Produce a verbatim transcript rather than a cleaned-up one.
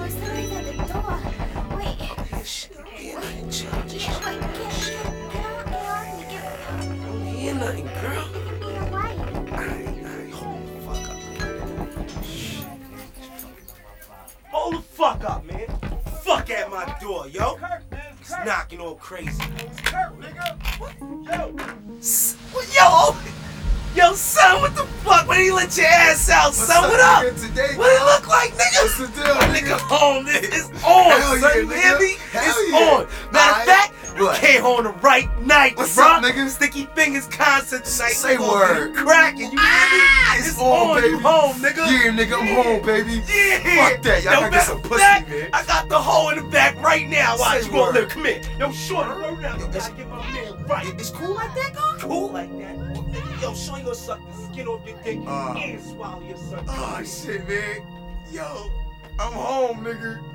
Oh, somebody's at the door. Wait. Yeah, shit. I don't hear nothing, chill. Just Yeah, wait, get, get out, get out, and get I don't hear nothing, girl. You can be the light. Alright, alright, hold the fuck up. Shit. Hold the fuck up, man. Fuck at my door, yo. It's knocking all crazy. Kurt, nigga. What? Yo. S- Yo, yo, son, what the fuck? When he let your ass out, What's son? up, What up? nigga, today, What it look like, nigga? What's the deal, My nigga? nigga home, nigga. It's on, Hell son. yeah, You hear nigga. me? Hell It's yeah. on. Matter of Aight. fact, you What? came home the right night, What's bruh. up, nigga? Sticky Fingers concert night. Say We gonna word. get cracking. You hear me? Ah, it's on, You baby. home, nigga. Yeah, nigga, I'm home, baby. Yeah. Fuck that, y'all Yo, gotta get matter some of pussy, fact, man. I got the hole in the back right now. Watch, Say you gonna word. live. Come here. Yo, shorty, word now. You it's- gotta get my man right. It's cool like that, girl? Cool like that. Nigga, yo, shorty gonna suck the skin off your dick Uh. and swallow your son. Oh, shit, man. Yo, I'm home, nigga.